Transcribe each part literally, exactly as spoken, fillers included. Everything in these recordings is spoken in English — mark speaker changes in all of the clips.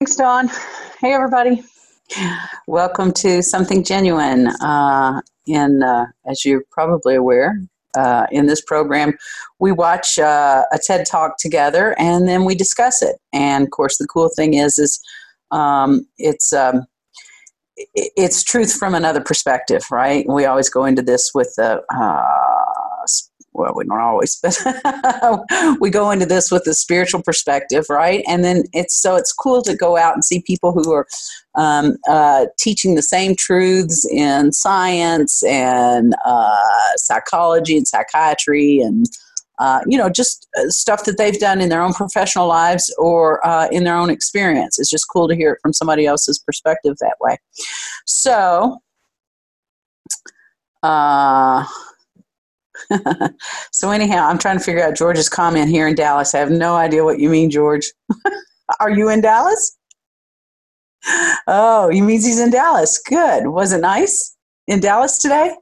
Speaker 1: Thanks, Dawn. Hey, everybody. Welcome to Something Genuine. Uh, in, uh, as you're probably aware, uh, in this program, we watch uh, a TED Talk together, and then we discuss it. And, of course, the cool thing is, is um, it's um, it's truth from another perspective, right? We always go into this with the uh, well, we don't always, but we go into this with a spiritual perspective, right? And then it's so it's cool to go out and see people who are um, uh, teaching the same truths in science and uh, psychology and psychiatry and uh, you know, just stuff that they've done in their own professional lives or uh, in their own experience. It's just cool to hear it from somebody else's perspective that way. So, uh, so anyhow, I'm trying to figure out George's comment here in Dallas. I have no idea what you mean, George. Are you in Dallas? Oh, he means he's in Dallas. Good. Was it nice in Dallas today?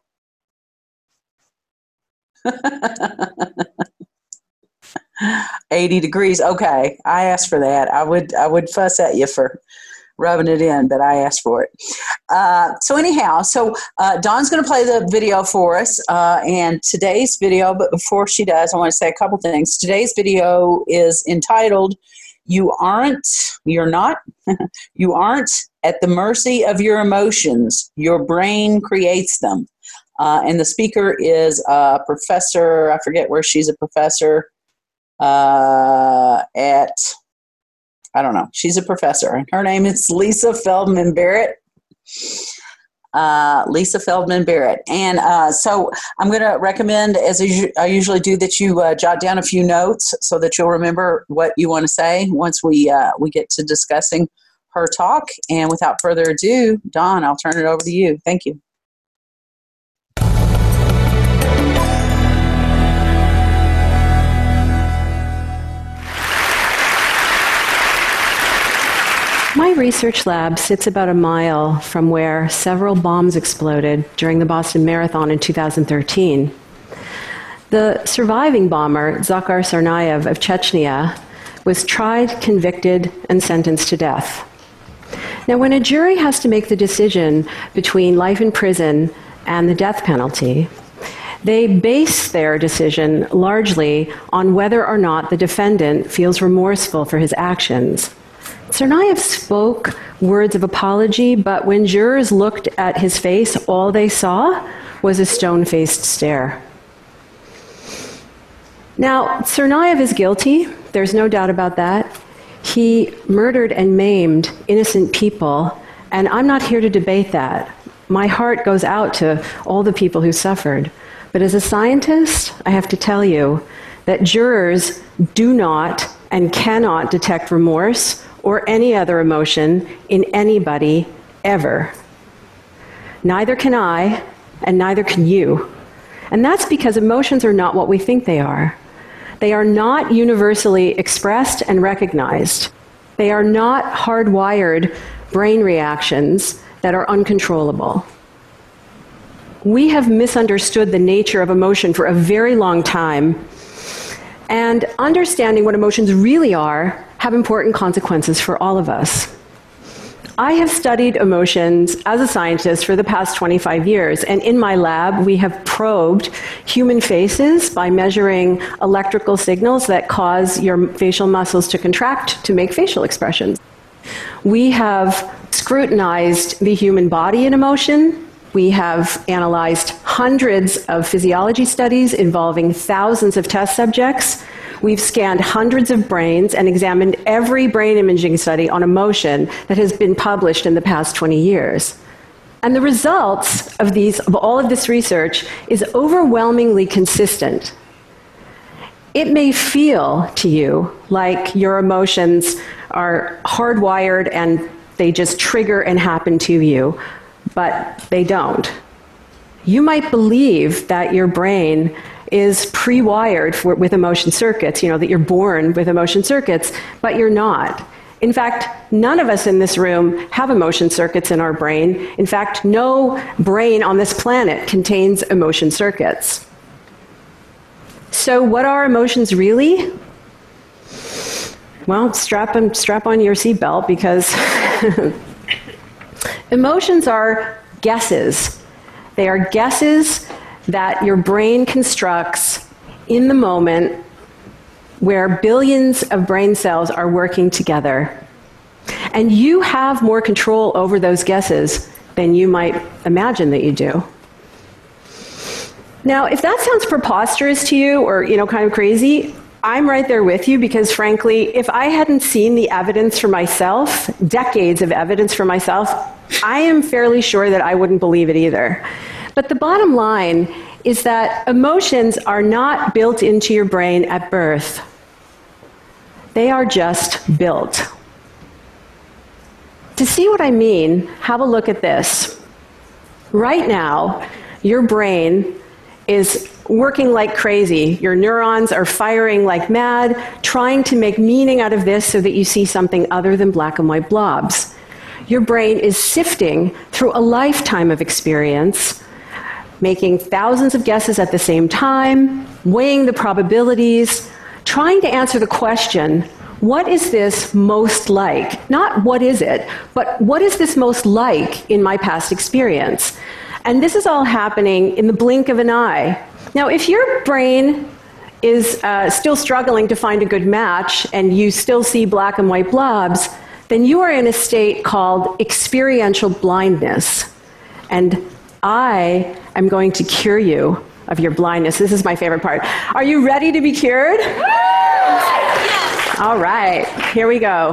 Speaker 1: eighty degrees. Okay. I asked for that. I would, I would fuss at you for rubbing it in, but I asked for it. Uh, so anyhow, so uh, Dawn's going to play the video for us. Uh, and today's video, but before she does, I want to say a couple things. Today's video is entitled, You Aren't, You're Not, You Aren't at the Mercy of Your Emotions. Your Brain Creates Them. Uh, and the speaker is a professor, I forget where she's a professor, uh, at, I don't know, she's a professor. And her name is Lisa Feldman Barrett. Uh, Lisa Feldman Barrett. And uh, so I'm going to recommend, as I usually do, that you uh, jot down a few notes so that you'll remember what you want to say once we, uh, we get to discussing her talk. And without further ado, Dawn, I'll turn it over to you. Thank you.
Speaker 2: My research lab sits about a mile from where several bombs exploded during the Boston Marathon in two thousand thirteen. The surviving bomber, Dzhokhar Tsarnaev of Chechnya, was tried, convicted, and sentenced to death. Now, when a jury has to make the decision between life in prison and the death penalty, they base their decision largely on whether or not the defendant feels remorseful for his actions. Tsarnaev spoke words of apology, but when jurors looked at his face, all they saw was a stone-faced stare. Now, Tsarnaev is guilty. There's no doubt about that. He murdered and maimed innocent people, and I'm not here to debate that. My heart goes out to all the people who suffered. But as a scientist, I have to tell you that jurors do not and cannot detect remorse or any other emotion in anybody ever. Neither can I, and neither can you. And that's because emotions are not what we think they are. They are not universally expressed and recognized. They are not hardwired brain reactions that are uncontrollable. We have misunderstood the nature of emotion for a very long time, and understanding what emotions really are have important consequences for all of us. I have studied emotions as a scientist for the past twenty-five years, and in my lab we have probed human faces by measuring electrical signals that cause your facial muscles to contract to make facial expressions. We have scrutinized the human body in emotion. We have analyzed hundreds of physiology studies involving thousands of test subjects. We've scanned hundreds of brains and examined every brain imaging study on emotion that has been published in the past twenty years. And the results of these, of all of this research is overwhelmingly consistent. It may feel to you like your emotions are hardwired and they just trigger and happen to you, but they don't. You might believe that your brain is pre-wired for, with emotion circuits, you know, that you're born with emotion circuits, but you're not. In fact, none of us in this room have emotion circuits in our brain. In fact, no brain on this planet contains emotion circuits. So what are emotions really? well, strap, on, strap on your seatbelt, because emotions are guesses. They are guesses that your brain constructs in the moment where billions of brain cells are working together. And you have more control over those guesses than you might imagine that you do. Now, if that sounds preposterous to you, or, you know, kind of crazy, I'm right there with you, because frankly, if I hadn't seen the evidence for myself, decades of evidence for myself, I am fairly sure that I wouldn't believe it either. But the bottom line is that emotions are not built into your brain at birth. They are just built. To see what I mean, have a look at this. Right now, your brain is working like crazy. Your neurons are firing like mad, trying to make meaning out of this so that you see something other than black and white blobs. Your brain is sifting through a lifetime of experience, making thousands of guesses at the same time, weighing the probabilities, trying to answer the question, what is this most like? Not what is it, but what is this most like in my past experience? And this is all happening in the blink of an eye. Now, if your brain is uh, still struggling to find a good match and you still see black and white blobs, then you are in a state called experiential blindness. And I am going to cure you of your blindness. This is my favorite part. Are you ready to be cured? Yes. All right, here we go.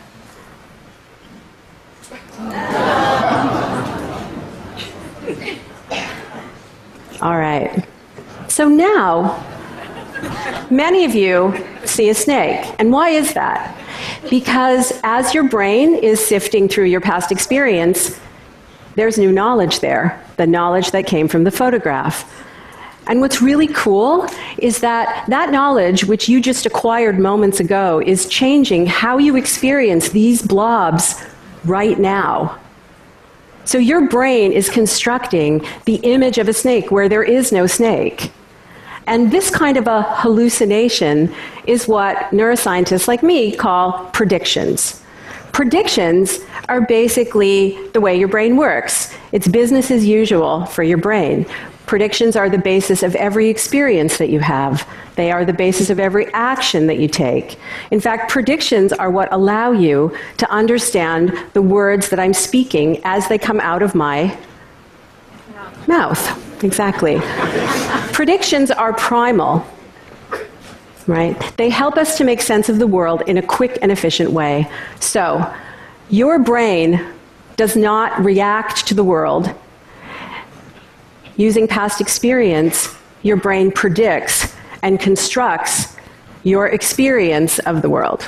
Speaker 2: All right. So now, many of you see a snake. And why is that? Because as your brain is sifting through your past experience, there's new knowledge there, the knowledge that came from the photograph. And what's really cool is that that knowledge, which you just acquired moments ago, is changing how you experience these blobs right now. So your brain is constructing the image of a snake where there is no snake. And this kind of a hallucination is what neuroscientists like me call predictions. Predictions are basically the way your brain works. It's business as usual for your brain. Predictions are the basis of every experience that you have. They are the basis of every action that you take. In fact, predictions are what allow you to understand the words that I'm speaking as they come out of my mouth. mouth. Exactly. Predictions are primal, right? They help us to make sense of the world in a quick and efficient way. So, your brain does not react to the world. Using past experience, your brain predicts and constructs your experience of the world.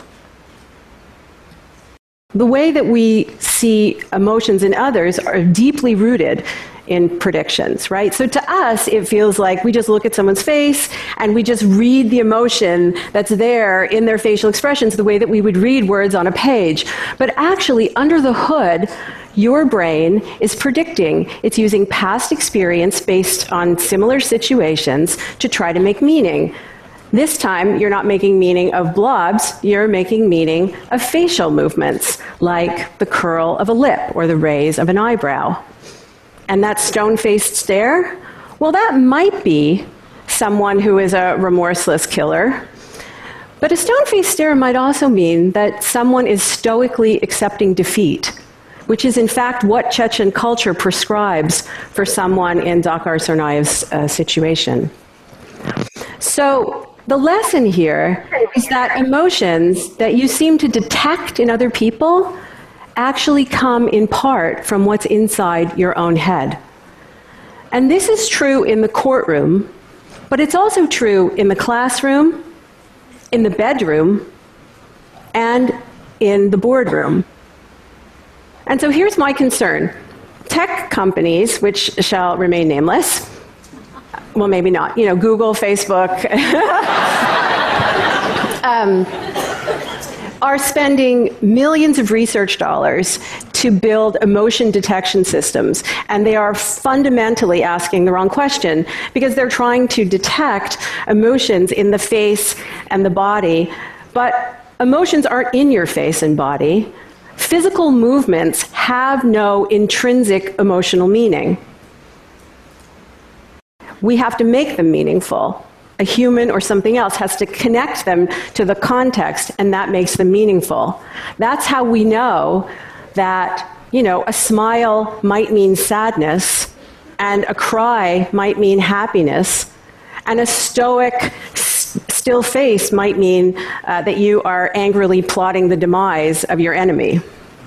Speaker 2: The way that we see emotions in others are deeply rooted in predictions, right? So to us, it feels like we just look at someone's face and we just read the emotion that's there in their facial expressions the way that we would read words on a page. But actually, under the hood, your brain is predicting. It's using past experience based on similar situations to try to make meaning. This time, you're not making meaning of blobs, you're making meaning of facial movements, like the curl of a lip or the raise of an eyebrow. And that stone-faced stare, well, that might be someone who is a remorseless killer. But a stone-faced stare might also mean that someone is stoically accepting defeat, which is in fact what Chechen culture prescribes for someone in Dzhokhar Tsarnaev's uh, situation. So the lesson here is that emotions that you seem to detect in other people actually come in part from what's inside your own head. And this is true in the courtroom, but it's also true in the classroom, in the bedroom, and in the boardroom. And so here's my concern. Tech companies, which shall remain nameless, well, maybe not, you know, Google, Facebook, um, are spending millions of research dollars to build emotion detection systems. And they are fundamentally asking the wrong question, because they're trying to detect emotions in the face and the body, but Emotions aren't in your face and body. Physical movements have no intrinsic emotional meaning. We have to make them meaningful. A human or something else has to connect them to the context, and that makes them meaningful. That's how we know that, you know, a smile might mean sadness, and a cry might mean happiness, and a stoic, s- still face might mean uh, that you are angrily plotting the demise of your enemy.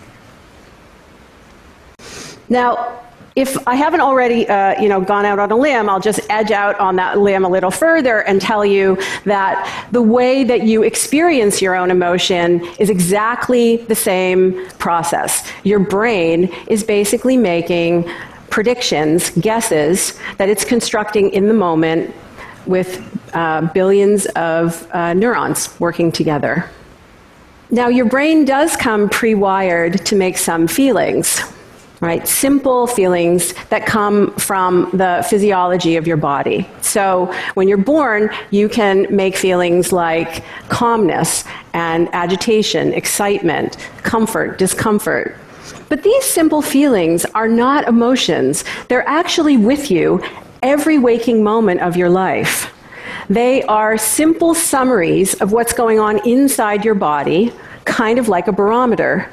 Speaker 2: Now, if I haven't already, uh, you know, gone out on a limb, I'll just edge out on that limb a little further and tell you that the way that you experience your own emotion is exactly the same process. Your brain is basically making predictions, guesses, that it's constructing in the moment with uh, billions of uh, neurons working together. Now, your brain does come pre-wired to make some feelings. Right? Simple feelings that come from the physiology of your body. So when you're born, you can make feelings like calmness and agitation, excitement, comfort, discomfort. But these simple feelings are not emotions. They're actually with you every waking moment of your life. They are simple summaries of what's going on inside your body, kind of like a barometer.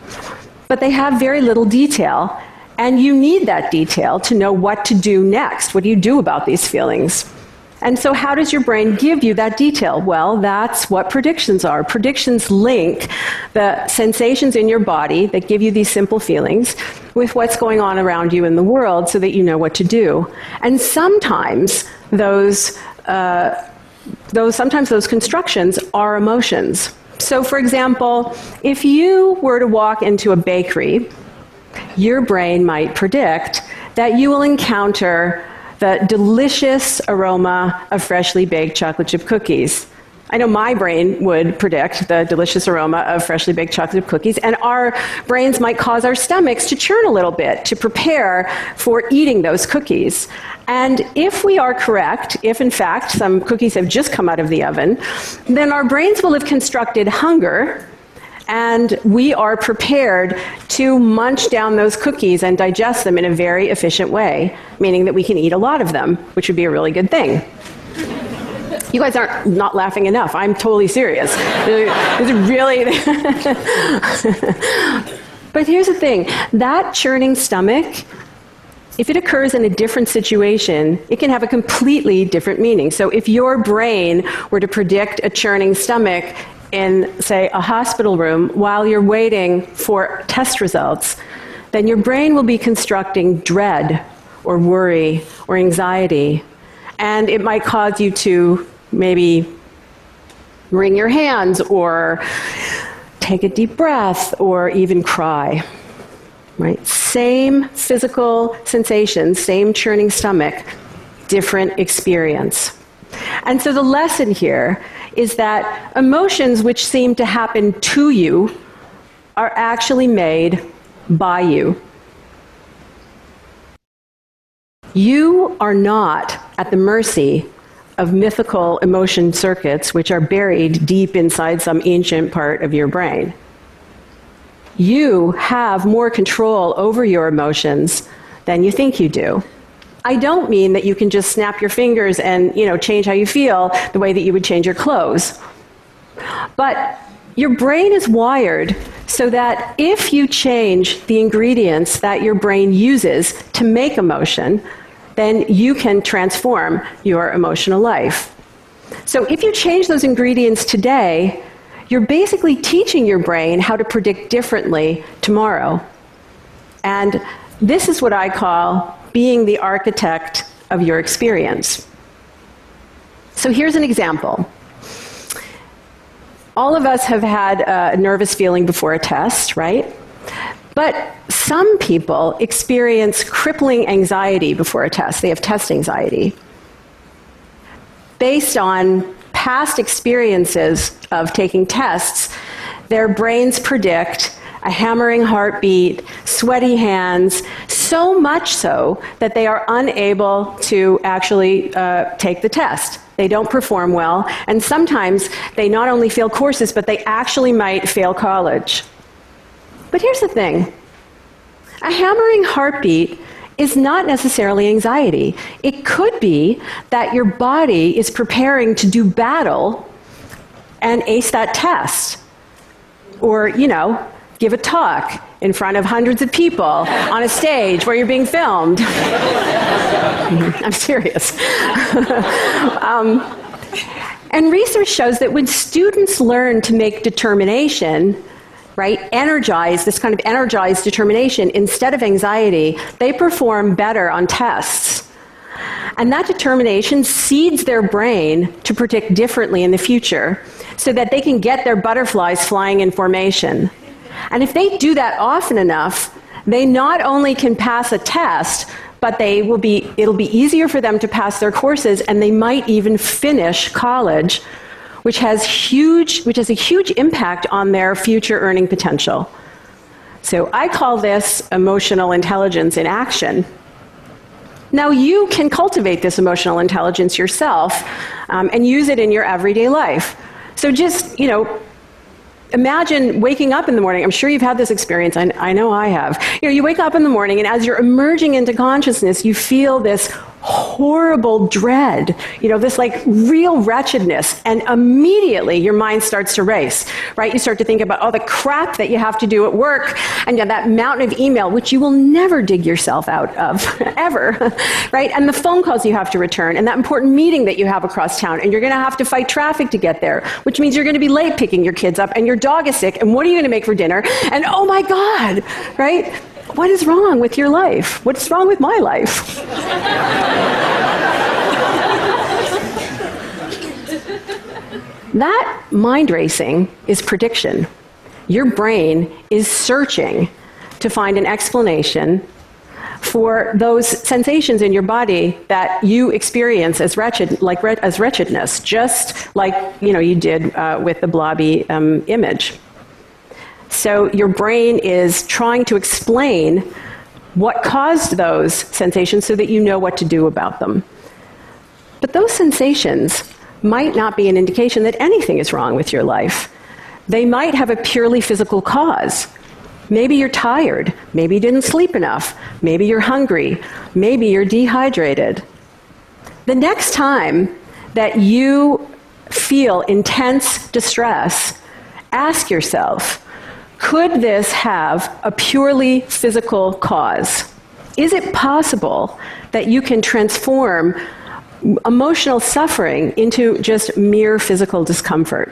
Speaker 2: But they have very little detail, and you need that detail to know what to do next. What do you do about these feelings? And so how does your brain give you that detail? Well, that's what predictions are. Predictions link the sensations in your body that give you these simple feelings with what's going on around you in the world so that you know what to do. And sometimes those, uh, those, sometimes those constructions are emotions. So, for example, if you were to walk into a bakery, your brain might predict that you will encounter the delicious aroma of freshly baked chocolate chip cookies. I know my brain would predict the delicious aroma of freshly baked chocolate chip cookies, and our brains might cause our stomachs to churn a little bit to prepare for eating those cookies. And if we are correct, if in fact some cookies have just come out of the oven, then our brains will have constructed hunger, and we are prepared to munch down those cookies and digest them in a very efficient way, meaning that we can eat a lot of them, which would be a really good thing. You guys aren't not laughing enough. I'm totally serious. It's really... But here's the thing. That churning stomach, if it occurs in a different situation, it can have a completely different meaning. So if your brain were to predict a churning stomach in, say, a hospital room while you're waiting for test results, then your brain will be constructing dread or worry or anxiety. And it might cause you to maybe wring your hands or take a deep breath or even cry. Right? Same physical sensations, same churning stomach, different experience. And so the lesson here is that emotions which seem to happen to you are actually made by you. You are not at the mercy of mythical emotion circuits which are buried deep inside some ancient part of your brain. You have more control over your emotions than you think you do. I don't mean that you can just snap your fingers and, you know, change how you feel the way that you would change your clothes. But your brain is wired so that if you change the ingredients that your brain uses to make emotion, then you can transform your emotional life. So if you change those ingredients today, you're basically teaching your brain how to predict differently tomorrow. And this is what I call being the architect of your experience. So here's an example. All of us have had a nervous feeling before a test, right? But some people experience crippling anxiety before a test. They have test anxiety. Based on past experiences of taking tests, their brains predict a hammering heartbeat, sweaty hands, so much so that they are unable to actually uh, take the test. they don't perform well, and sometimes they not only fail courses, but they actually might fail college. But here's the thing. A hammering heartbeat is not necessarily anxiety. It could be that your body is preparing to do battle and ace that test. Or, you know, give a talk in front of hundreds of people on a stage where you're being filmed. I'm serious. um, and research shows that when students learn to make determination, right, energize, this kind of energized determination instead of anxiety, they perform better on tests. And that determination seeds their brain to predict differently in the future so that they can get their butterflies flying in formation. And if they do that often enough, they not only can pass a test, but they will be, it'll be easier for them to pass their courses, and they might even finish college, which has huge, which has a huge impact on their future earning potential. So I call this emotional intelligence in action. Now you can cultivate this emotional intelligence yourself um, and use it in your everyday life. So just, you know, imagine waking up in the morning. I'm sure you've had this experience. I, I know I have. You know, you wake up in the morning, and as you're emerging into consciousness, you feel this horrible dread, you know, this like real wretchedness, and immediately your mind starts to race, right? You start to think about all the crap that you have to do at work, and you know, that mountain of email, which you will never dig yourself out of, ever, right? And the phone calls you have to return, and that important meeting that you have across town, and you're going to have to fight traffic to get there, which means you're going to be late picking your kids up, and your dog is sick, and what are you going to make for dinner? And oh my God, right? What is wrong with your life? What's wrong with my life? That mind racing is prediction. Your brain is searching to find an explanation for those sensations in your body that you experience as wretched, like as wretchedness, just like you know you did uh, with the blobby um, image. So your brain is trying to explain what caused those sensations so that you know what to do about them. But those sensations might not be an indication that anything is wrong with your life. They might have a purely physical cause. Maybe you're tired. Maybe you didn't sleep enough. Maybe you're hungry. Maybe you're dehydrated. The next time that you feel intense distress, ask yourself, could this have a purely physical cause? Is it possible that you can transform emotional suffering into just mere physical discomfort?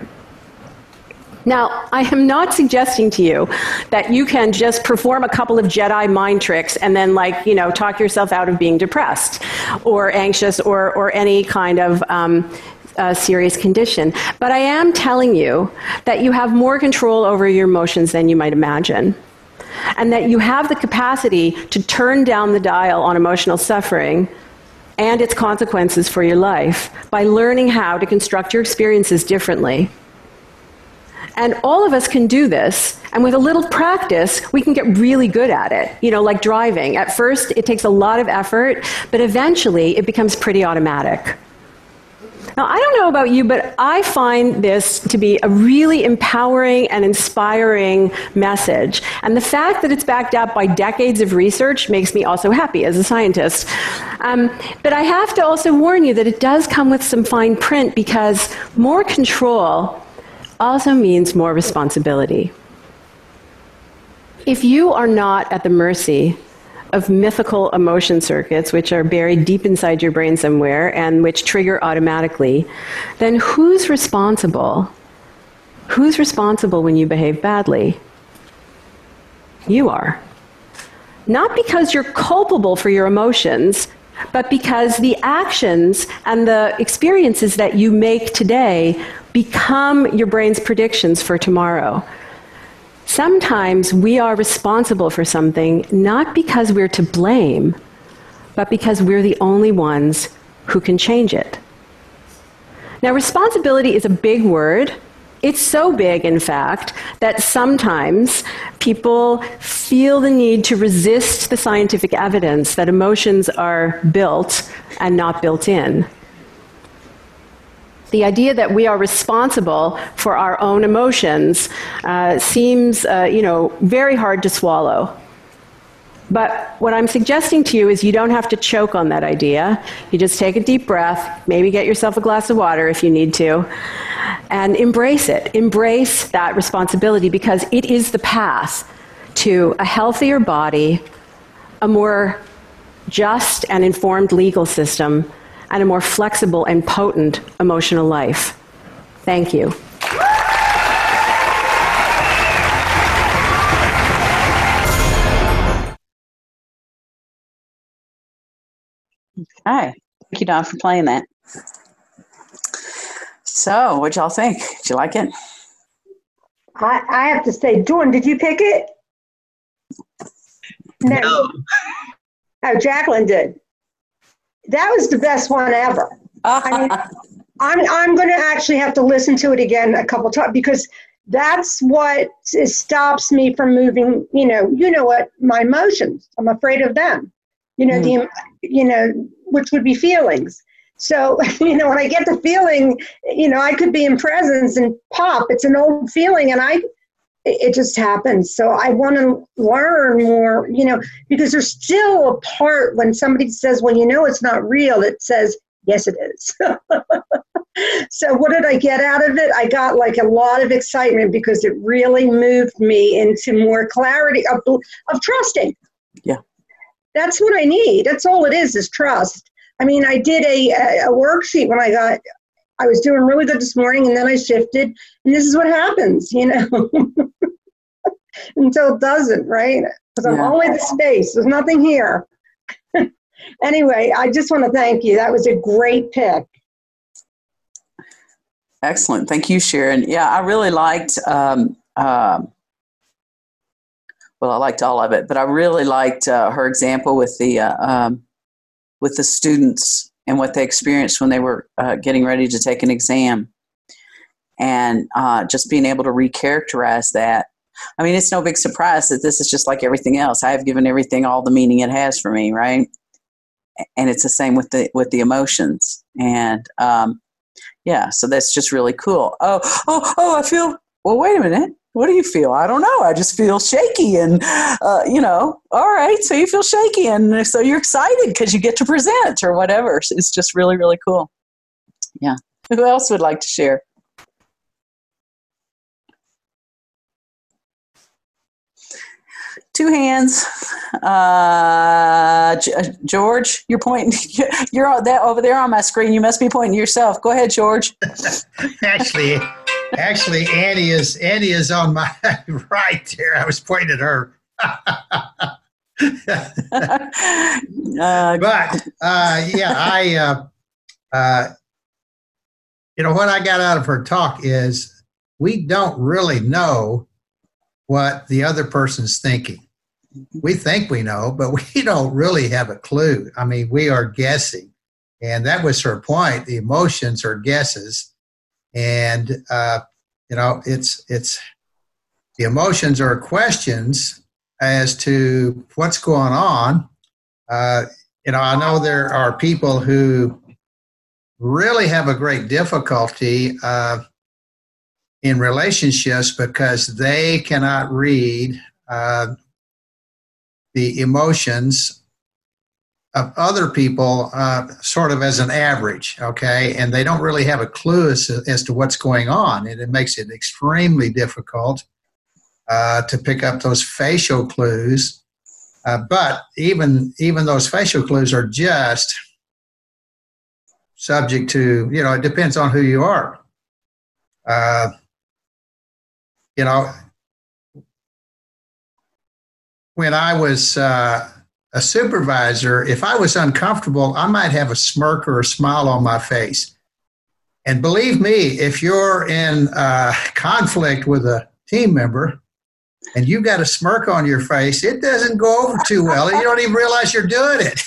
Speaker 2: Now, I am not suggesting to you that you can just perform a couple of Jedi mind tricks and then, like, you know, talk yourself out of being depressed or anxious or, or any kind of um, Uh, serious condition. But I am telling you that you have more control over your emotions than you might imagine, and that you have the capacity to turn down the dial on emotional suffering and its consequences for your life by learning how to construct your experiences differently. And all of us can do this, and with a little practice, we can get really good at it. You know, like driving. At first, it takes a lot of effort, but eventually, it becomes pretty automatic. Now, I don't know about you, but I find this to be a really empowering and inspiring message. And the fact that it's backed up by decades of research makes me also happy as a scientist. Um, but I have to also warn you that it does come with some fine print, because more control also means more responsibility. If you are not at the mercy of mythical emotion circuits, which are buried deep inside your brain somewhere and which trigger automatically, then who's responsible? Who's responsible when you behave badly? You are. Not because you're culpable for your emotions, but because the actions and the experiences that you make today become your brain's predictions for tomorrow. Sometimes we are responsible for something not because we're to blame, but because we're the only ones who can change it. Now, responsibility is a big word. It's so big, in fact, that sometimes people feel the need to resist the scientific evidence that emotions are built and not built in. The idea that we are responsible for our own emotions uh, seems, uh, you know, very hard to swallow. But what I'm suggesting to you is you don't have to choke on that idea. You just take a deep breath, maybe get yourself a glass of water if you need to, and embrace it. Embrace that responsibility, because it is the path to a healthier body, a more just and informed legal system, and a more flexible and potent emotional life. Thank you.
Speaker 1: Okay. Thank you, Don, for playing that. So, what'd y'all think? Did you like it?
Speaker 3: I, I have to say, Dawn, did you pick it? No. no. Oh, Jacqueline did. That was the best one ever. I mean, I'm I'm going to actually have to listen to it again a couple times, because that's what stops me from moving. You know, you know what? My emotions. I'm afraid of them. You know, mm. the you know, which would be feelings. So, you know, when I get the feeling, you know, I could be in presence and pop. It's an old feeling, and I, it just happens. So I want to learn more, you know, because there's still a part when somebody says, well, you know, it's not real. It says, yes, it is. So what did I get out of it? I got like a lot of excitement, because it really moved me into more clarity of, of trusting.
Speaker 1: Yeah.
Speaker 3: That's what I need. That's all it is, is trust. I mean, I did a, a worksheet when I got, I was doing really good this morning, and then I shifted, and this is what happens, you know, until it doesn't, right? Because I'm
Speaker 1: yeah.
Speaker 3: only the space. There's nothing here. Anyway, I just want to thank you. That was a great pick.
Speaker 1: Excellent. Thank you, Sharon. Yeah, I really liked, um, um, well, I liked all of it, but I really liked uh, her example with the, uh, um, with the students and what they experienced when they were uh, getting ready to take an exam, and uh, just being able to recharacterize that. I mean, it's no big surprise that this is just like everything else. I have given everything all the meaning it has for me, right? And it's the same with the with the emotions. And um, yeah, so that's just really cool. Oh, oh, oh! I feel. Well, wait a minute. What do you feel? I don't know. I just feel shaky, and uh, you know. All right, so you feel shaky, and so you're excited because you get to present or whatever. It's just really, really cool. Yeah. Who else would like to share? Two hands. Uh, George, you're pointing. You're over there on my screen. You must be pointing to yourself. Go ahead, George.
Speaker 4: Actually. Actually, Annie is Annie is on my right there. I was pointing at her. uh, but uh, yeah, I uh, uh, you know what I got out of her talk is we don't really know what the other person's thinking. We think we know, but we don't really have a clue. I mean, we are guessing, and that was her point. The emotions are guesses. And, uh, you know, it's, it's, the emotions are questions as to what's going on. Uh, you know, I know there are people who really have a great difficulty uh, in relationships because they cannot read uh, the emotions of other people uh, sort of as an average, okay? And they don't really have a clue as, as to what's going on. And it makes it extremely difficult uh, to pick up those facial clues. Uh, but even, even those facial clues are just subject to, you know, it depends on who you are. Uh, you know, when I was uh, a supervisor, if I was uncomfortable, I might have a smirk or a smile on my face. And believe me, if you're in uh, conflict with a team member and you got a smirk on your face, it doesn't go over too well. You don't even realize you're doing it.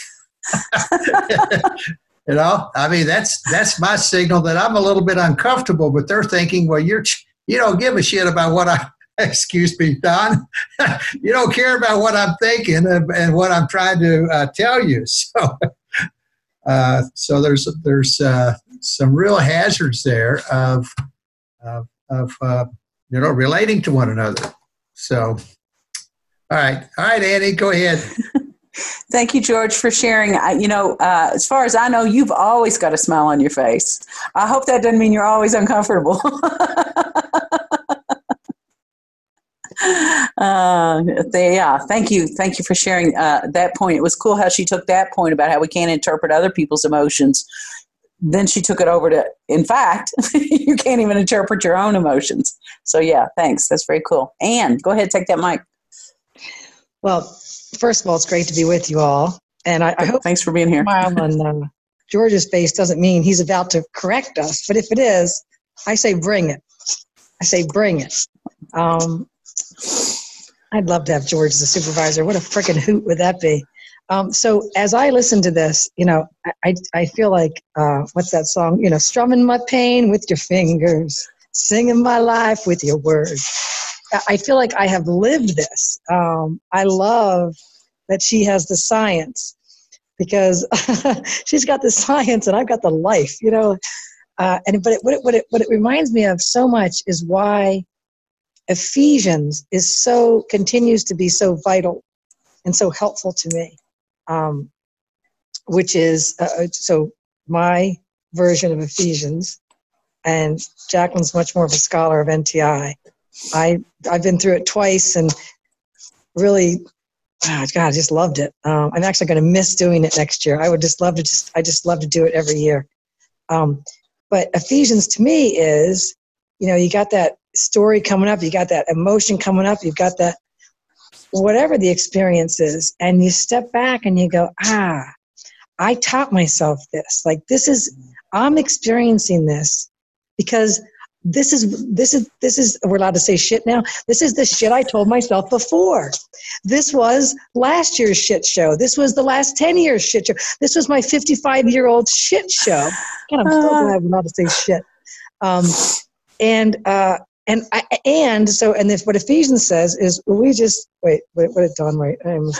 Speaker 4: You know, I mean, that's that's my signal that I'm a little bit uncomfortable, but they're thinking, well, you're you don't give a shit about what I, excuse me, Don, you don't care about what I'm thinking and, and what I'm trying to uh, tell you. So, uh, so there's there's uh, some real hazards there of of, of uh, you know, relating to one another. So, all right, all right, Annie, go ahead.
Speaker 1: Thank you, George, for sharing. I, you know, uh, as far as I know, you've always got a smile on your face. I hope that doesn't mean you're always uncomfortable. uh, they, yeah, thank you. Thank you for sharing uh, that point. It was cool how she took that point about how we can't interpret other people's emotions. Then she took it over to, in fact, you can't even interpret your own emotions. So, yeah, thanks. That's very cool. Anne, go ahead, take that mic.
Speaker 5: Well, first of all, it's great to be with you all. And I, I hope
Speaker 1: thanks for being here.
Speaker 5: Smile on uh, George's face doesn't mean he's about to correct us. But if it is, I say bring it. I say bring it. Um, I'd love to have George as a supervisor. What a freaking hoot would that be? Um, so as I listen to this, you know, I, I feel like, uh, what's that song? You know, strumming my pain with your fingers, singing my life with your words. I feel like I have lived this. Um, I love that she has the science because she's got the science and I've got the life, you know. Uh, and but it, what, it, what, it, what it reminds me of so much is why Ephesians is so continues to be so vital and so helpful to me. Um, which is, uh, so my version of Ephesians, and Jacqueline's much more of a scholar of N T I. I, I've been through it twice and really, oh God, I just loved it. Um, I'm actually going to miss doing it next year. I would just love to just, I just love to do it every year. Um, but Ephesians to me is, you know, you got that story coming up, you got that emotion coming up, you've got that, whatever the experience is, and you step back and you go, ah, I taught myself this. Like this is, I'm experiencing this because this is, this is, this is, we're allowed to say shit now. This is the shit I told myself before. This was last year's shit show. This was the last ten years shit show. This was my fifty-five year old shit show. God, I'm so glad I'm allowed to say shit. Um, and, uh, And I, and so, and this, what Ephesians says is, we just, wait, wait what did Dawn write? I'm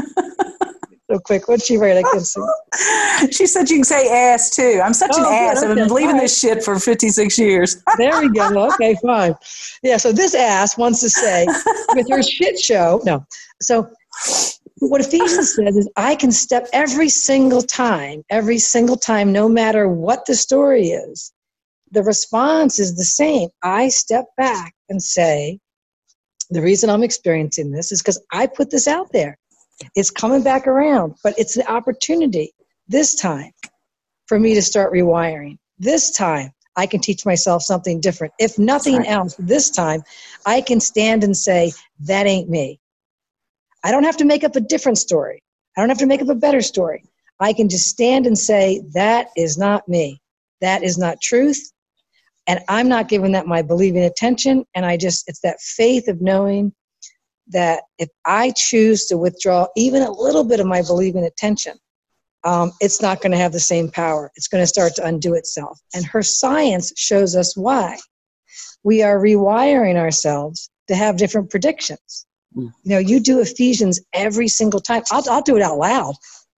Speaker 5: so quick. What'd she write? I can't see.
Speaker 1: She said you can say ass too. I'm such
Speaker 5: oh,
Speaker 1: an ass.
Speaker 5: Good,
Speaker 1: I've
Speaker 5: okay,
Speaker 1: been believing
Speaker 5: right.
Speaker 1: this shit for fifty-six years.
Speaker 5: There we go. Okay, fine. Yeah, so this ass wants to say, with her shit show, no. So what Ephesians says is, I can step every single time, every single time, no matter what the story is. The response is the same. I step back and say, the reason I'm experiencing this is because I put this out there. It's coming back around, but it's the opportunity this time for me to start rewiring. This time, I can teach myself something different. If nothing
Speaker 1: right.
Speaker 5: else, this time, I can stand and say, that ain't me. I don't have to make up a different story. I don't have to make up a better story. I can just stand and say, that is not me. That is not truth. And I'm not giving that my believing attention. And I just, it's that faith of knowing that if I choose to withdraw even a little bit of my believing attention, um, it's not going to have the same power. It's going to start to undo itself. And her science shows us why. We are rewiring ourselves to have different predictions. Mm. You know, you do Ephesians every single time. I'll, I'll do it out loud.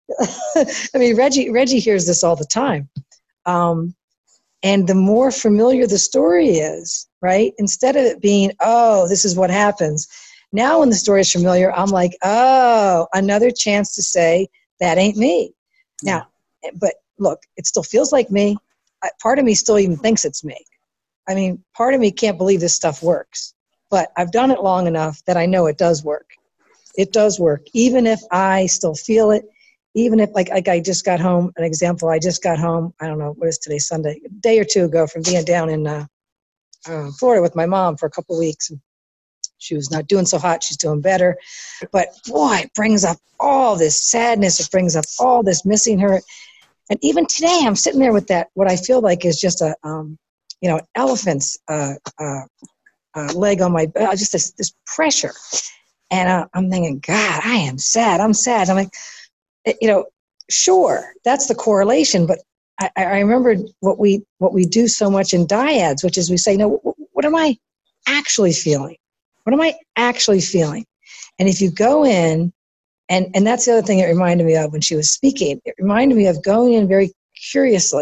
Speaker 5: I mean, Reggie, Reggie hears this all the time. Um, And the more familiar the story is, right? Instead of it being, oh, this is what happens. Now when the story is familiar, I'm like, oh, another chance to say, that ain't me. Now, but look, it still feels like me. Part of me still even thinks it's me. I mean, part of me can't believe this stuff works. But I've done it long enough that I know it does work. It does work. Even if I still feel it, even if, like, like I just got home, an example, I just got home, I don't know, what is today, Sunday, a day or two ago from being down in uh, uh, Florida with my mom for a couple of weeks. And she was not doing so hot. She's doing better. But, boy, it brings up all this sadness. It brings up all this missing her. And even today, I'm sitting there with that, what I feel like is just a, um, you know, an elephant's uh, uh, uh, leg on my back, just this, this pressure. And uh, I'm thinking, God, I am sad. I'm sad. I'm like, you know, sure, that's the correlation, but I, I remembered what we what we do so much in dyads, which is we say, no, what am I actually feeling? What am I actually feeling? And if you go in, and, and that's the other thing it reminded me of when she was speaking, it reminded me of going in very curiously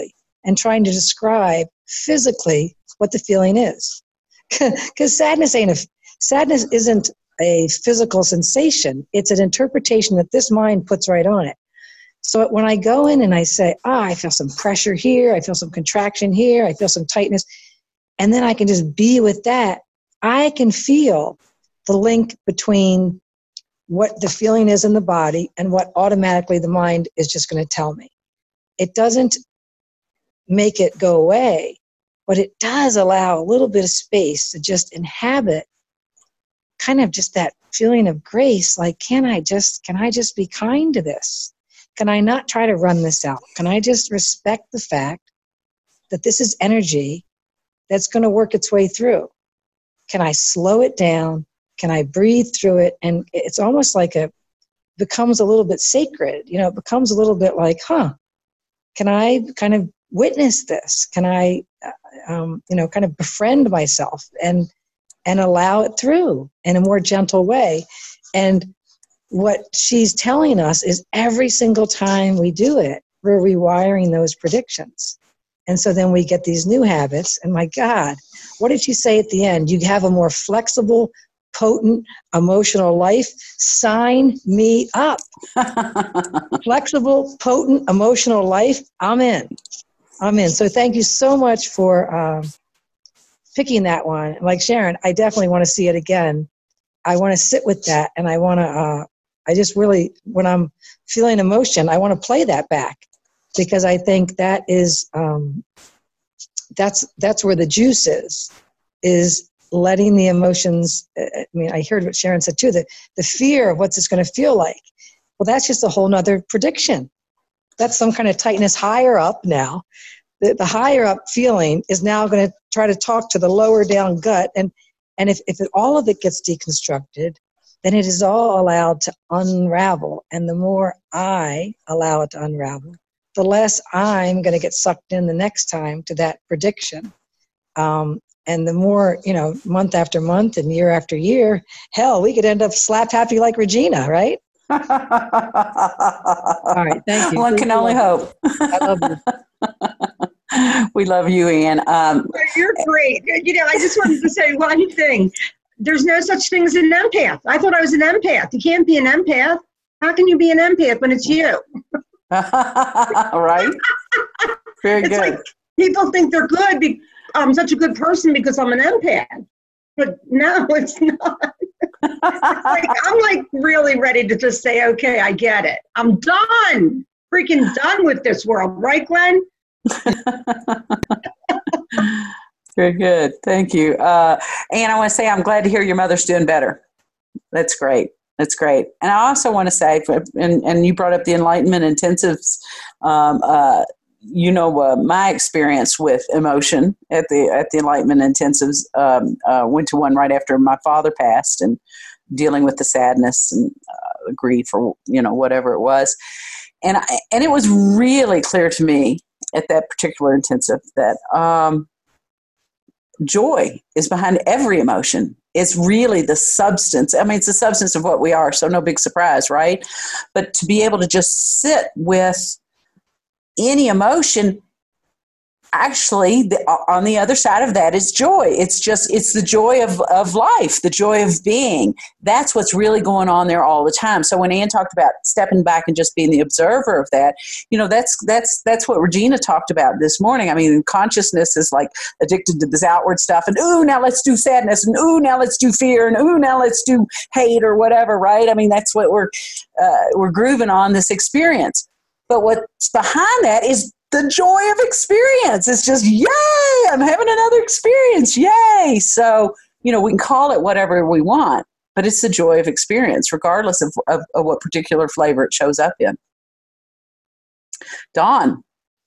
Speaker 5: and trying to describe physically what the feeling is. Because sadness ain't a, sadness isn't a physical sensation. It's an interpretation that this mind puts right on it. So when I go in and I say, ah, I feel some pressure here, I feel some contraction here, I feel some tightness, and then I can just be with that, I can feel the link between what the feeling is in the body and what automatically the mind is just going to tell me. It doesn't make it go away, but it does allow a little bit of space to just inhabit kind of just that feeling of grace. Like, can I just, can I just be kind to this? Can I not try to run this out? Can I just respect the fact that this is energy that's going to work its way through? Can I slow it down? Can I breathe through it? And it's almost like a, becomes a little bit sacred. You know, it becomes a little bit like, huh, can I kind of witness this? Can I, um, you know, kind of befriend myself and, and allow it through in a more gentle way? And what she's telling us is every single time we do it, we're rewiring those predictions. And so then we get these new habits. And my God, what did she say at the end? You have a more flexible, potent, emotional life. Sign me up. Flexible, potent, emotional life. I'm in. I'm in. So thank you so much for um, picking that one. Like Sharon, I definitely want to see it again. I want to sit with that. And I want to, uh, I just really, when I'm feeling emotion, I want to play that back. Because I think that is, um, that's that's where the juice is, is letting the emotions, I mean, I heard what Sharon said too, the, the fear of what's this going to feel like. Well, that's just a whole nother prediction. That's some kind of tightness higher up now. The, the higher up feeling is now going to try to talk to the lower down gut. And, and if, if it, all of it gets deconstructed, then it is all allowed to unravel. And the more I allow it to unravel, the less I'm going to get sucked in the next time to that prediction. Um, and the more, you know, month after month and year after year, hell, we could end up slap happy like Regina, right? All right, thank you.
Speaker 1: One can only hope.
Speaker 5: I love you.
Speaker 1: We love you, Ann. Um,
Speaker 3: You're great. You know, I just wanted to say one thing. There's no such thing as an empath. I thought I was an empath. You can't be an empath. How can you be an empath when it's you?
Speaker 1: Right? Very
Speaker 3: it's
Speaker 1: good.
Speaker 3: Like people think they're good. Be, I'm such a good person because I'm an empath. But no, it's not. It's like, I'm like really ready to just say, okay, I get it. I'm done. Freaking done with this world. Right, Glenn?
Speaker 1: Very good. Thank you. Uh, and I want to say I'm glad to hear your mother's doing better. That's great. That's great. And I also want to say, and, and you brought up the Enlightenment Intensives, um, uh, you know, uh, my experience with emotion at the at the Enlightenment Intensives, um, uh, went to one right after my father passed and dealing with the sadness and uh, grief or, you know, whatever it was. And, I, and it was really clear to me at that particular intensive that um, joy is behind every emotion. It's really the substance. I mean, it's the substance of what we are, so no big surprise, right? But to be able to just sit with any emotion, actually, the, on the other side of that is joy. It's just, it's the joy of, of life, the joy of being. That's what's really going on there all the time. So when Ann talked about stepping back and just being the observer of that, you know, that's that's that's what Regina talked about this morning. I mean, consciousness is like addicted to this outward stuff, and ooh, now let's do sadness, and ooh, now let's do fear, and ooh, now let's do hate or whatever, right? I mean, that's what we're uh, we're grooving on, this experience. But what's behind that is the joy of experience. It's just, yay, I'm having another experience, yay. So, you know, we can call it whatever we want, but it's the joy of experience, regardless of, of, of what particular flavor it shows up in. Dawn.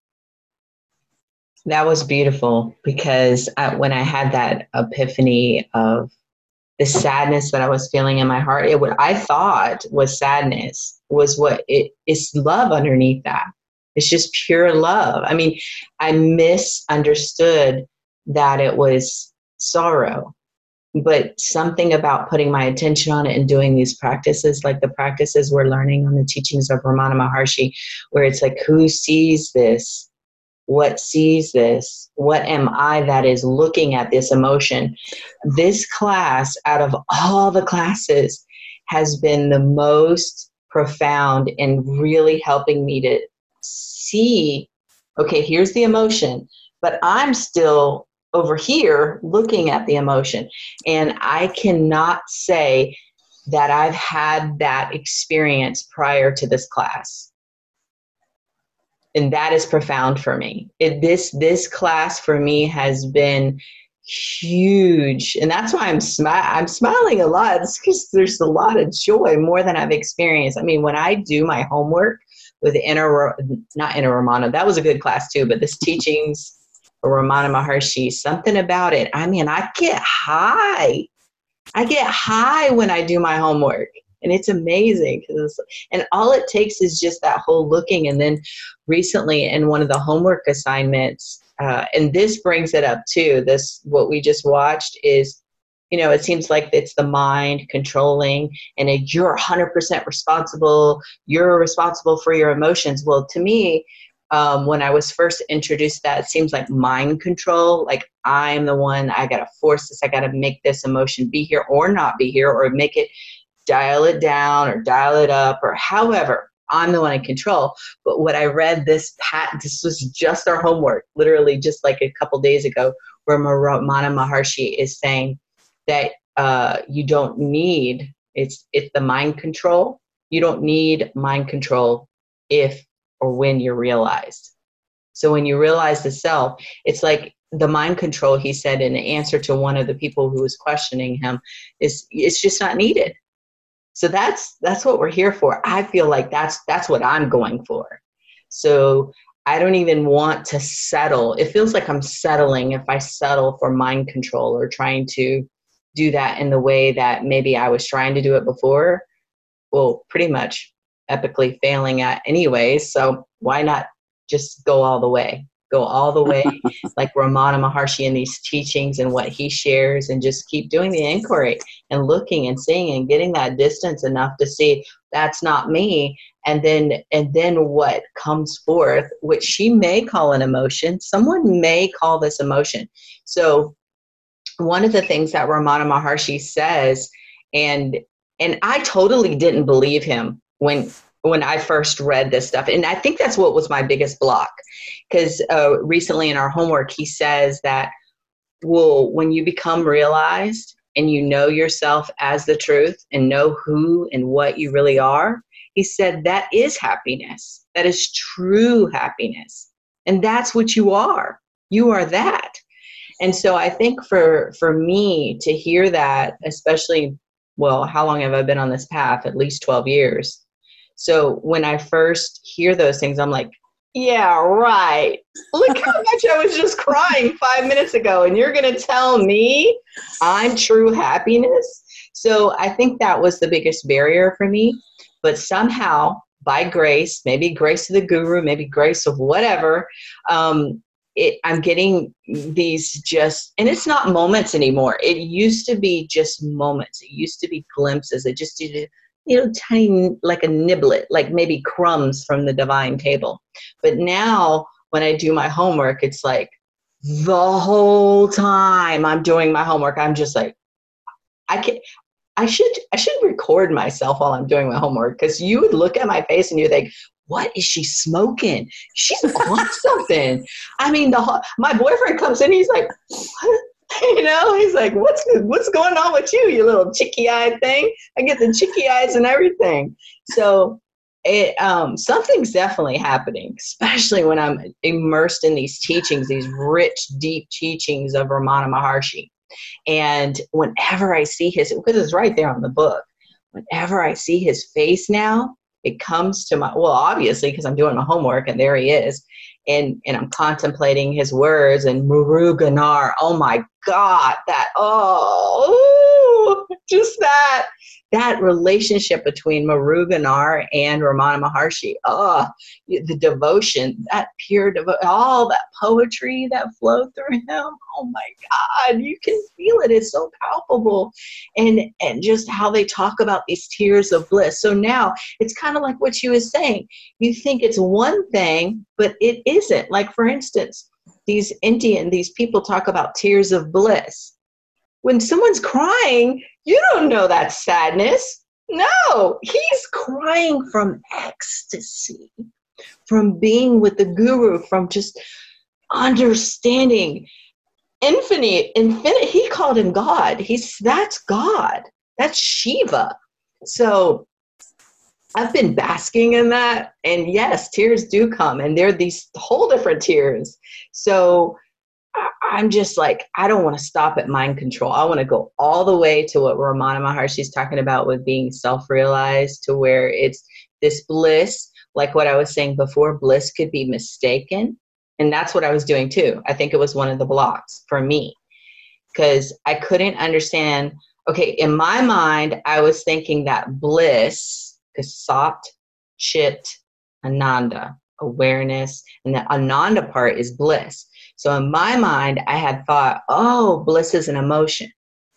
Speaker 6: That was beautiful, because I, when I had that epiphany of the sadness that I was feeling in my heart, it what I thought was sadness was what it is, love underneath that. It's just pure love. I mean, I misunderstood that it was sorrow, but something about putting my attention on it and doing these practices, like the practices we're learning on the teachings of Ramana Maharshi, where it's like, who sees this What sees this? What am I that is looking at this emotion? This class, out of all the classes, has been the most profound in really helping me to see, okay, here's the emotion, but I'm still over here looking at the emotion. And I cannot say that I've had that experience prior to this class. And that is profound for me. It, this, this class for me has been huge. And that's why I'm, smi- I'm smiling a lot. It's because there's a lot of joy, more than I've experienced. I mean, when I do my homework with Inner, not Inner Ramana, that was a good class too, but this teachings, Ramana Maharshi, something about it. I mean, I get high. I get high when I do my homework, and it's amazing. Cause and all it takes is just that whole looking. And then recently in one of the homework assignments, uh, and this brings it up too, this, what we just watched is, you know, it seems like it's the mind controlling, and a, you're one hundred percent responsible. You're responsible for your emotions. Well, to me, Um, when I was first introduced to that, it seems like mind control, like I'm the one, I got to force this, I got to make this emotion be here or not be here, or make it, dial it down or dial it up, or however, I'm the one in control. But what I read this, pat, this was just our homework, literally just like a couple days ago, where Ramana Maharshi is saying that uh, you don't need, it's, it's the mind control. You don't need mind control if or when you're realized. So when you realize the self, it's like the mind control, he said in answer to one of the people who was questioning him, is it's just not needed. So that's that's what we're here for. I feel like that's that's what I'm going for. So I don't even want to settle. It feels like I'm settling if I settle for mind control or trying to do that in the way that maybe I was trying to do it before. Well, pretty much epically failing at anyways, so why not just go all the way go all the way like Ramana Maharshi in these teachings and what he shares, and just keep doing the inquiry and looking and seeing and getting that distance enough to see that's not me. And then and then what comes forth, which she may call an emotion, someone may call this emotion. So one of the things that Ramana Maharshi says, and and I totally didn't believe him when when I first read this stuff. And I think that's what was my biggest block, because uh, recently in our homework, he says that, well, when you become realized and you know yourself as the truth and know who and what you really are, he said that is happiness. That is true happiness. And that's what you are. You are that. And so I think for, for me to hear that, especially, well, how long have I been on this path? At least twelve years. So when I first hear those things, I'm like, yeah, right. Look how much I was just crying five minutes ago, and you're going to tell me I'm true happiness? So I think that was the biggest barrier for me. But somehow, by grace, maybe grace of the guru, maybe grace of whatever, um, it, I'm getting these just, and it's not moments anymore. It used to be just moments. It used to be glimpses. It just did, you know, tiny, like a niblet, like maybe crumbs from the divine table. But now when I do my homework, it's like the whole time I'm doing my homework, I'm just like, I can, I should, I should record myself while I'm doing my homework, because you would look at my face and you think, what is she smoking? She's on something. I mean, the my boyfriend comes in, he's like, what? You know, he's like, what's what's going on with you, you little chicky-eyed thing? I get the chicky eyes and everything. So it um, something's definitely happening, especially when I'm immersed in these teachings, these rich, deep teachings of Ramana Maharshi. And whenever I see his, because it's right there on the book, whenever I see his face now, it comes to my, well, obviously, because I'm doing my homework and there he is. And, and I'm contemplating his words and Muruganar. Oh my God, that, oh, just that, that relationship between Muruganar and Ramana Maharshi, oh, the devotion, that pure devotion, all that poetry that flowed through him. Oh my God, you can feel it. It's so palpable. And, and just how they talk about these tears of bliss. So now it's kind of like what she was saying. You think it's one thing, but it isn't. Like, for instance, these Indian, these people talk about tears of bliss. When someone's crying, you don't know that's sadness. No, he's crying from ecstasy, from being with the guru, from just understanding infinite, infinite. He called him God. He's, that's God. That's Shiva. So I've been basking in that. And yes, tears do come, and they're these whole different tears. So I'm just like, I don't want to stop at mind control. I want to go all the way to what Ramana Maharshi is talking about with being self-realized, to where it's this bliss, like what I was saying before, bliss could be mistaken. And that's what I was doing too. I think it was one of the blocks for me, because I couldn't understand. Okay, in my mind, I was thinking that bliss, because Sat, Chit, Ananda, awareness, and the Ananda part is bliss. So in my mind, I had thought, oh, bliss is an emotion.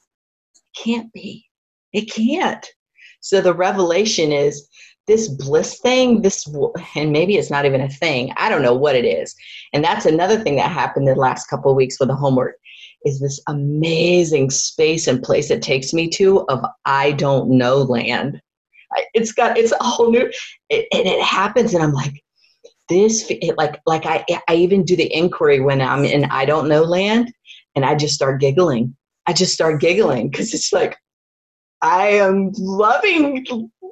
Speaker 6: Can't be. It can't. So the revelation is this bliss thing, this, and maybe it's not even a thing. I don't know what it is. And that's another thing that happened the last couple of weeks with the homework, is this amazing space and place it takes me to of I don't know land. It's got, it's a whole new, it, and it happens, and I'm like, this, it, like, like I, I even do the inquiry when I'm in I don't know land, and I just start giggling. I just start giggling because it's like, I am loving,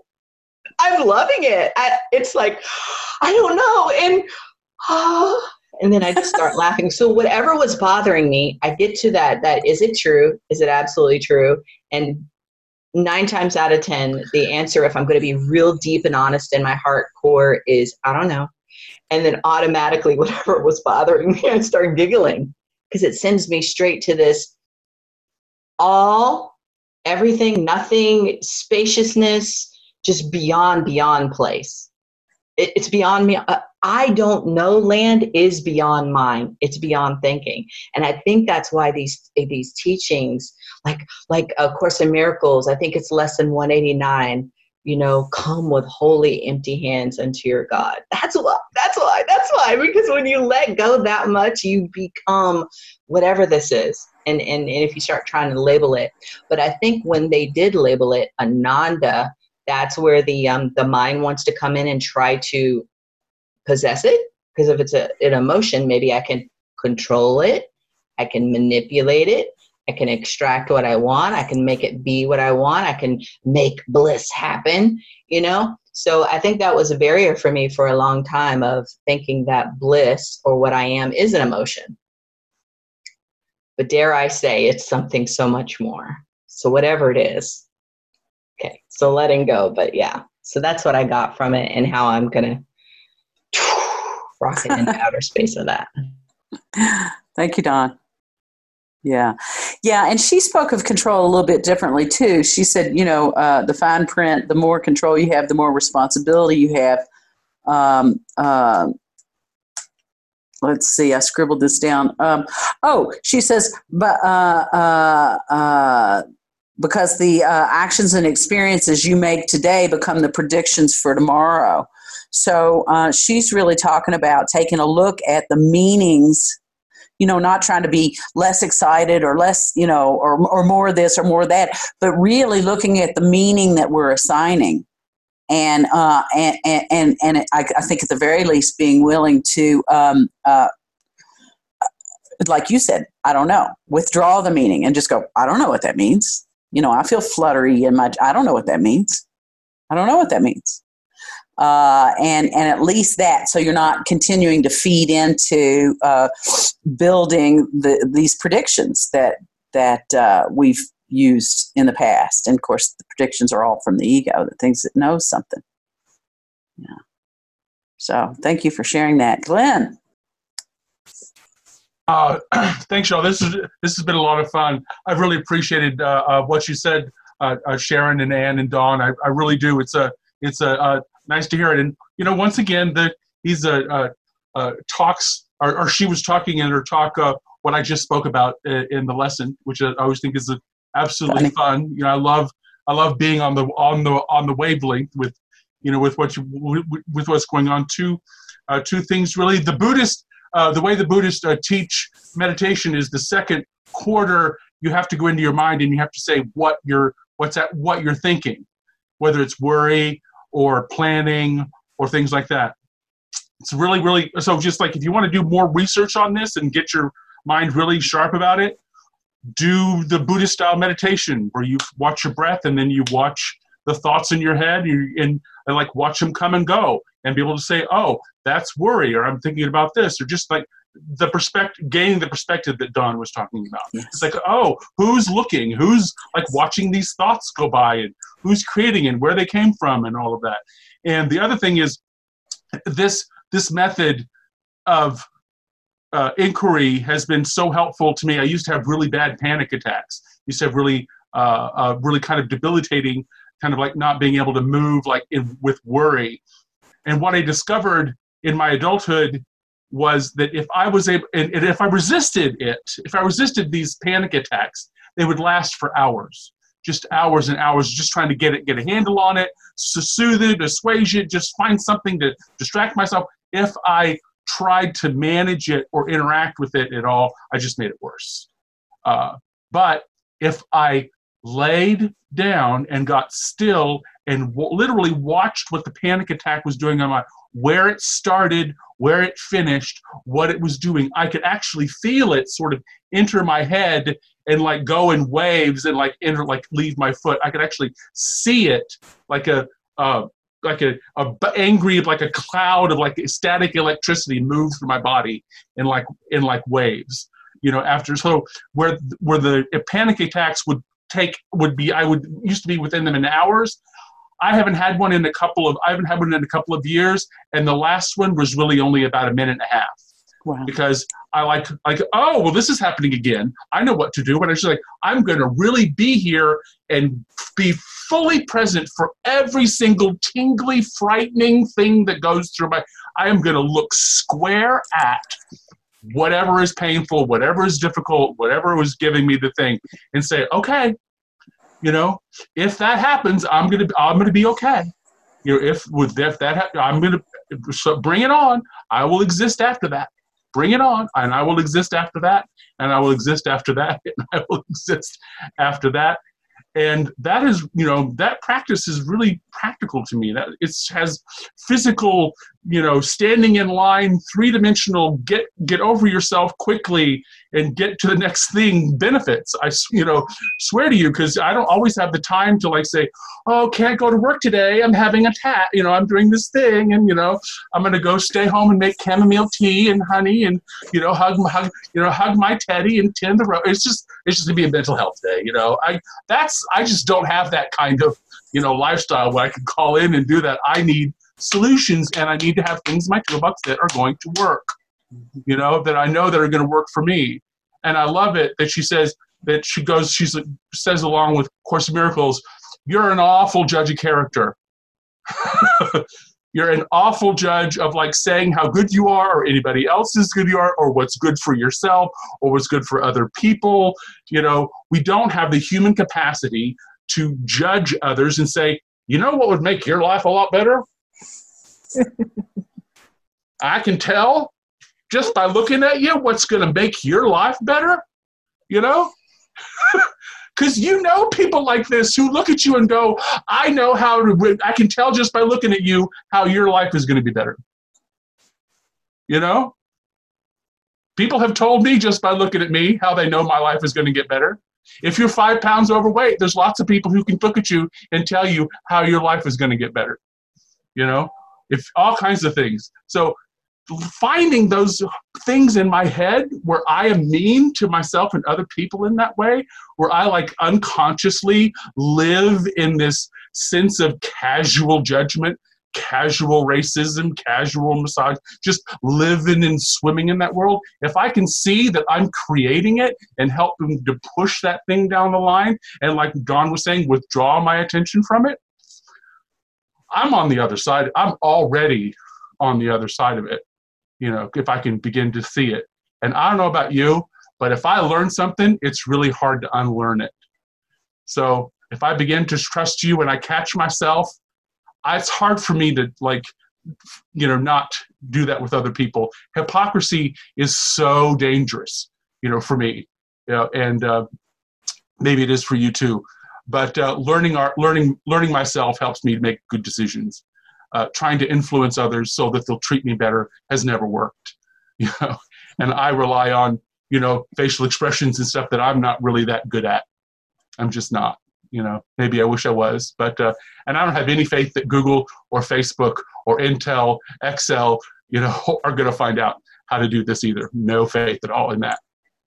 Speaker 6: I'm loving it. I, it's like, I don't know. And, oh, and then I just start laughing. So whatever was bothering me, I get to that, that, is it true? Is it absolutely true? And nine times out of ten, the answer, if I'm going to be real deep and honest in my heart core, is I don't know. And then automatically, whatever was bothering me, I start giggling, because it sends me straight to this all, everything, nothing, spaciousness, just beyond, beyond place. It, it's beyond me. Uh, I don't know land is beyond mind. It's beyond thinking. And I think that's why these, these teachings, like, like A Course in Miracles, I think it's lesson one eighty-nine, you know, come with holy empty hands unto your God. That's why, that's why, that's why, because when you let go that much, you become whatever this is. And, and, and if you start trying to label it, but I think when they did label it Ananda, that's where the, um, the mind wants to come in and try to possess it. Because if it's a, an emotion, maybe I can control it. I can manipulate it. I can extract what I want. I can make it be what I want. I can make bliss happen, you know? So I think that was a barrier for me for a long time, of thinking that bliss, or what I am, is an emotion. But dare I say, it's something so much more. So whatever it is. Okay, so letting go. But yeah, so that's what I got from it, and how I'm going to rocket into outer space of that.
Speaker 1: Thank you, Dawn. Yeah. Yeah. And she spoke of control a little bit differently too. She said, you know, uh, the fine print, the more control you have, the more responsibility you have. Um, uh, let's see, I scribbled this down. Um, oh, she says, but, uh, uh, uh, because the uh, actions and experiences you make today become the predictions for tomorrow. So uh, she's really talking about taking a look at the meanings, you know, not trying to be less excited or less, you know, or or more of this or more of that, but really looking at the meaning that we're assigning. And uh, and and and I, I think at the very least being willing to, um, uh, like you said, I don't know, withdraw the meaning and just go, I don't know what that means. You know, I feel fluttery in my, I don't know what that means. I don't know what that means. Uh, and, and at least that, so you're not continuing to feed into uh, building the, these predictions that, that uh, we've used in the past. And of course, the predictions are all from the ego, that thinks it knows something. Yeah. So thank you for sharing that. Glenn.
Speaker 7: Uh, thanks, y'all. This is this has been a lot of fun. I've really appreciated uh, uh, what you said uh, uh, Sharon and Ann and Dawn. I, I really do. It's a it's a uh, nice to hear it. And you know, once again, the he's a uh, uh, talks or, or she was talking in her talk uh, what I just spoke about in, in the lesson, which I always think is a, absolutely
Speaker 1: Funny.
Speaker 7: fun. You know, I love I love being on the on the on the wavelength with you know with what you with, with what's going on. Two uh, two things really. The Buddhist uh, the way the Buddhists uh, teach meditation is the second quarter. You have to go into your mind and you have to say what you're what's at what you're thinking, whether it's worry or planning or things like that. It's really, really, so just like if you want to do more research on this and get your mind really sharp about it, do the Buddhist style meditation where you watch your breath and then you watch the thoughts in your head and, and, and like watch them come and go and be able to say, oh, that's worry, or I'm thinking about this, or just like the perspective, gaining the perspective that Dawn was talking about.
Speaker 1: Yes.
Speaker 7: It's like, oh, who's looking? Who's like watching these thoughts go by and who's creating and where they came from and all of that. And the other thing is this, this method of uh, inquiry has been so helpful to me. I used to have really bad panic attacks. I used to have really, uh, uh, really kind of debilitating, kind of like not being able to move like in, with worry. And what I discovered in my adulthood was that if I was able, and, and if I resisted it, if I resisted these panic attacks, they would last for hours, just hours and hours, just trying to get it, get a handle on it, to soothe it, assuage it, just find something to distract myself. If I tried to manage it or interact with it at all, I just made it worse. Uh, but if I laid down and got still and w- literally watched what the panic attack was doing on my, where it started, where it finished, what it was doing, I could actually feel it sort of enter my head and like go in waves and like enter, like leave my foot. I could actually see it like a, uh, like a, a angry, like a cloud of like static electricity move through my body in like, in like waves, you know, after, so where, where the panic attacks would take, would be, I would used to be within them in hours. I haven't had one in a couple of, I haven't had one in a couple of years. And the last one was really only about a minute and a half.
Speaker 1: Wow.
Speaker 7: Because I like, like, oh, well, this is happening again. I know what to do. And I was like, I'm going to really be here and be fully present for every single tingly, frightening thing that goes through my, I am going to look square at whatever is painful, whatever is difficult, whatever was giving me the thing, and say, okay, you know, if that happens, I'm gonna, I'm gonna be okay. You know, if with if that, ha- I'm gonna so bring it on. I will exist after that. Bring it on, and I will exist after that, and I will exist after that, and I will exist after that. And that is, you know, that practice is really practical to me. That it has physical, you know, standing in line, three-dimensional, get get over yourself quickly and get to the next thing benefits. I, you know, swear to you, because I don't always have the time to like say, oh, can't go to work today. I'm having a tat, you know, I'm doing this thing, and you know, I'm gonna go stay home and make chamomile tea and honey, and you know, hug, hug, you know, hug my teddy and tend the road. It's just, it's just gonna be a mental health day, you know. I that's, I just don't have that kind of, you know, lifestyle where I can call in and do that. I need solutions, and I need to have things in my toolbox that are going to work, you know, that I know that are going to work for me. And I love it that she says that she goes, she says along with Course in Miracles, you're an awful judge of character. You're an awful judge of like saying how good you are, or anybody else's good you are, or what's good for yourself, or what's good for other people. You know, we don't have the human capacity to judge others and say, you know what would make your life a lot better? I can tell just by looking at you what's going to make your life better, you know? Because you know people like this who look at you and go, I know how to, I can tell just by looking at you how your life is going to be better. You know? People have told me just by looking at me how they know my life is going to get better. If you're five pounds overweight, there's lots of people who can look at you and tell you how your life is going to get better. You know? If all kinds of things. So finding those things in my head where I am mean to myself and other people in that way, where I like unconsciously live in this sense of casual judgment casual racism, casual massage, just living and swimming in that world. If I can see that I'm creating it and helping to push that thing down the line, and like Dawn was saying, withdraw my attention from it, I'm on the other side. I'm already on the other side of it, you know, if I can begin to see it. And I don't know about you, but if I learn something, it's really hard to unlearn it. So if I begin to trust you and I catch myself, it's hard for me to, like, you know, not do that with other people. Hypocrisy is so dangerous, you know, for me, you know, and uh, maybe it is for you too. But uh, learning our learning learning myself helps me to make good decisions. Uh, trying to influence others so that they'll treat me better has never worked, you know. And I rely on, you know, facial expressions and stuff that I'm not really that good at. I'm just not. You know, maybe I wish I was, but, uh, and I don't have any faith that Google or Facebook or Intel, Excel, you know, are going to find out how to do this either. No faith at all in that.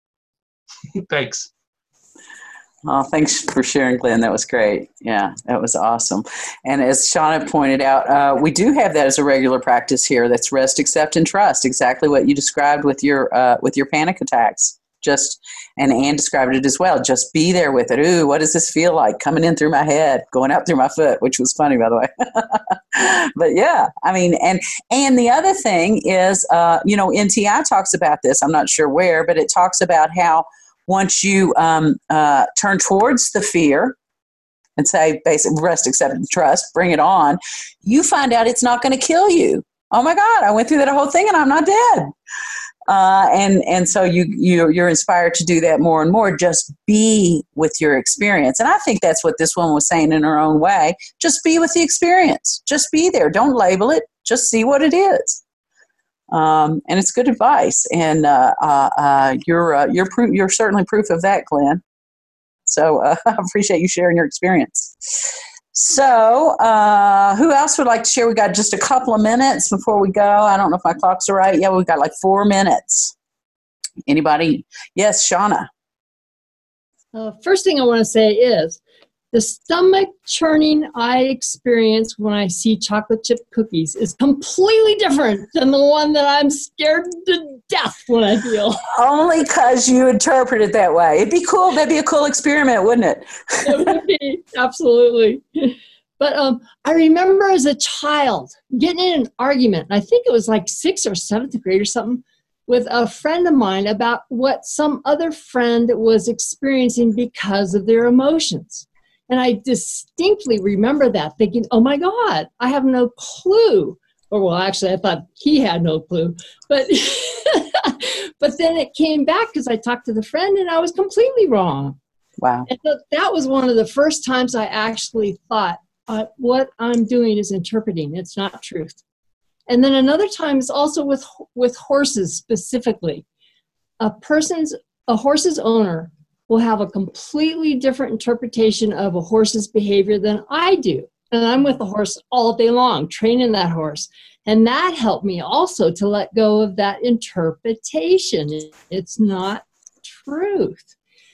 Speaker 7: Thanks.
Speaker 1: Oh, thanks for sharing, Glenn. That was great. Yeah, that was awesome. And as Shauna pointed out, uh, we do have that as a regular practice here. That's rest, accept, and trust. Exactly what you described with your uh, with your panic attacks. Just and Anne described it as well. Just be there with it. Ooh, what does this feel like? Coming in through my head, going out through my foot, which was funny, by the way. But yeah, I mean, and and the other thing is, uh, you know, N T I talks about this. I'm not sure where, but it talks about how once you um, uh, turn towards the fear and say, basically, rest, accept, and trust, bring it on, you find out it's not going to kill you. Oh my God, I went through that whole thing and I'm not dead. Uh, and and so you you you're inspired to do that more and more. Just be with your experience, and I think that's what this one was saying in her own way. Just be with the experience. Just be there. Don't label it. Just see what it is. Um, and it's good advice. And uh, uh, uh, you're uh, you're proof. You're certainly proof of that, Glenn. So uh, I appreciate you sharing your experience. So, uh, who else would like to share? We got just a couple of minutes before we go. I don't know if my clocks are right. Yeah, we've got like four minutes. Anybody? Yes, Shauna.
Speaker 8: Uh, first thing I want to say is the stomach churning I experience when I see chocolate chip cookies is completely different than the one that I'm scared to death when I feel.
Speaker 1: Only because you interpret it that way. It'd be cool. That'd be a cool experiment, wouldn't it?
Speaker 8: It would be, absolutely. But um, I remember as a child getting in an argument, I think it was like sixth or seventh grade or something, with a friend of mine about what some other friend was experiencing because of their emotions. And I distinctly remember that, thinking, oh my God, I have no clue. Or well, actually, I thought he had no clue. But but then it came back because I talked to the friend and I was completely wrong.
Speaker 1: Wow.
Speaker 8: And so that was one of the first times I actually thought, uh, what I'm doing is interpreting. It's not truth. And then another time is also with with horses specifically. A person's, a horse's owner will have a completely different interpretation of a horse's behavior than I do. And I'm with the horse all day long, training that horse. And that helped me also to let go of that interpretation. It's not truth.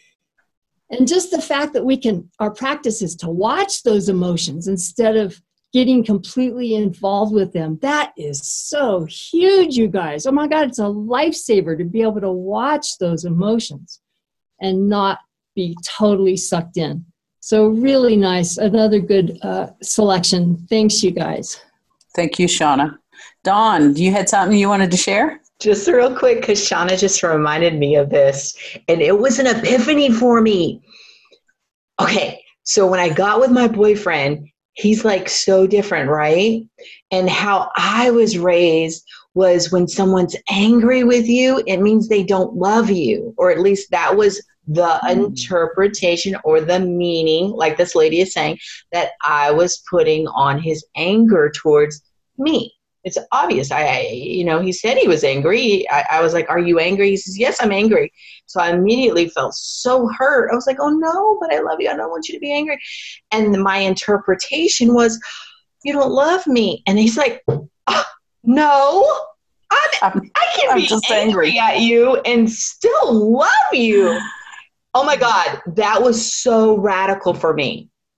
Speaker 8: And just the fact that we can, our practice is to watch those emotions instead of getting completely involved with them. That is so huge, you guys. Oh my God, it's a lifesaver to be able to watch those emotions and not be totally sucked in. So really nice. Another good uh, selection. Thanks, you guys.
Speaker 1: Thank you, Shauna. Dawn, you had something you wanted to share?
Speaker 6: Just real quick, because Shauna just reminded me of this, and it was an epiphany for me. Okay, so when I got with my boyfriend, he's like so different, right? And how I was raised was when someone's angry with you, it means they don't love you, or at least that was the mm. interpretation or the meaning, like this lady is saying, that I was putting on his anger towards me. It's obvious. I, you know, he said he was angry. I, I was like, are you angry? He says, yes, I'm angry. So I immediately felt so hurt. I was like, oh no, but I love you. I don't want you to be angry. And my interpretation was, you don't love me. And he's like, oh, no, I'm, I'm, I can I'm be just angry, angry at you and still love you. Oh my God, that was so radical for me.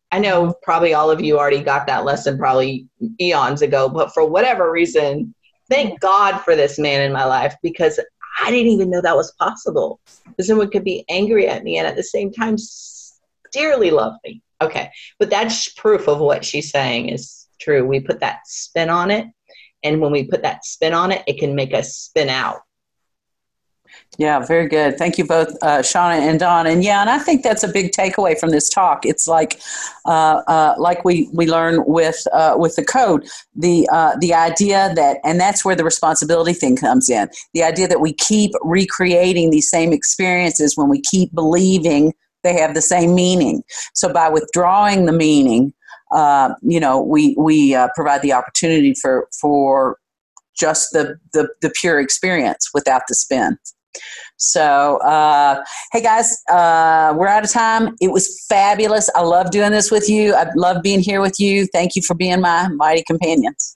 Speaker 6: I know probably all of you already got that lesson probably eons ago, but for whatever reason, thank God for this man in my life, because I didn't even know that was possible. That someone could be angry at me and at the same time dearly love me. Okay, but that's proof of what she's saying is true. We put that spin on it, and when we put that spin on it, it can make us spin out.
Speaker 1: Yeah, very good. Thank you both, uh, Shauna and Dawn. And yeah, and I think that's a big takeaway from this talk. It's like, uh, uh, like we we learn with uh, with the code, the uh, the idea that, and that's where the responsibility thing comes in. The idea that we keep recreating these same experiences when we keep believing they have the same meaning. So by withdrawing the meaning, uh, you know, we we uh, provide the opportunity for for just the the, the pure experience without the spin. So, uh, hey guys, uh, we're out of time. It was fabulous. I love doing this with you. I love being here with you. Thank you for being my mighty companions.